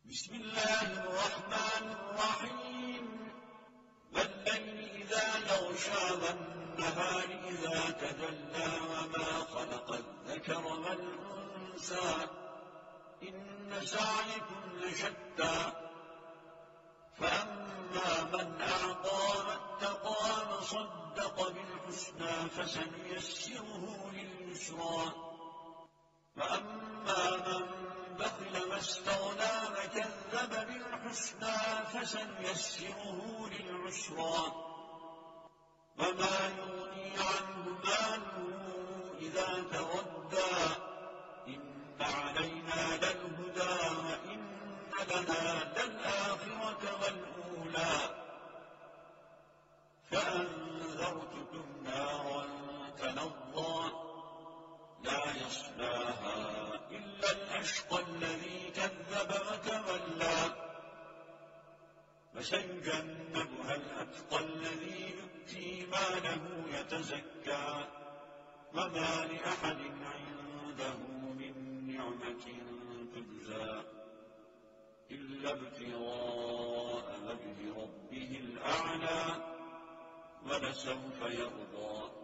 بسم الله الرحمن الرحيم والليل إذا يغشى والنهار إذا تجلى وما خلق الذكر والأنثى إن سعيكم لشتى فأما من أعطى واتقى وصدق بالحسنى فسنيسره لليسرى وأما من بخل واستغنى وكذب بالحسنى فسنيسره للعسرى وما يغني عنه ماله إذا تردى إن علينا للهدى وإن لنا للآخرة والأولى فأنذرتكم نارا تلظى لا يصلاها إلا الأشقى الذي كذب وتولى وسيجنبها الأتقى الذي يؤتي ماله يتزكى وما لأحد عنده من نعمة تجزى إلا ابتغاء وجه ربه الأعلى ولسوف يرضى